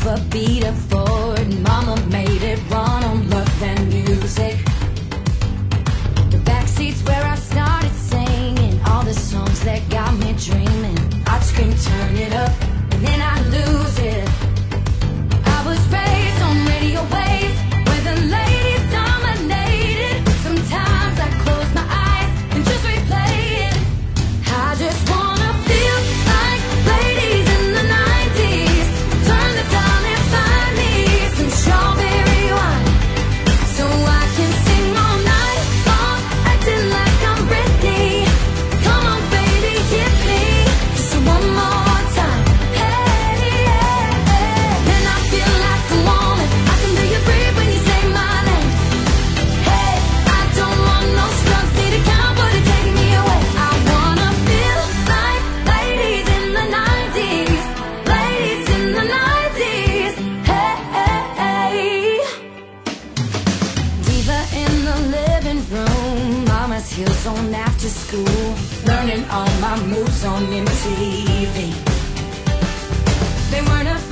never beat a Ford. Mama made it run on love and music. The backseat's where I started singing all the songs that got me dreaming. I'd scream, turn it up, and then I'd lose it. I was raised on radio waves where the ladies dominated. Sometimes I close my eyes and just replay it. I just wanna feel like ladies in the 90s. Turn the dial and find me some strawberry wine, so I can sing all night long, acting like I'm Britney. Come on, baby, hit me just one more time. Hey, hey, hey. Then I feel like a woman. I can feel you breathe when you say my name. Hey, I don't want no scrubs, need a cowboy to take me away. I wanna feel like ladies in the 90s. Ladies in the 90s. Hey, hey, hey. Diva in the living room, mama's heels on after school, learning all my moves on MTV. They weren't a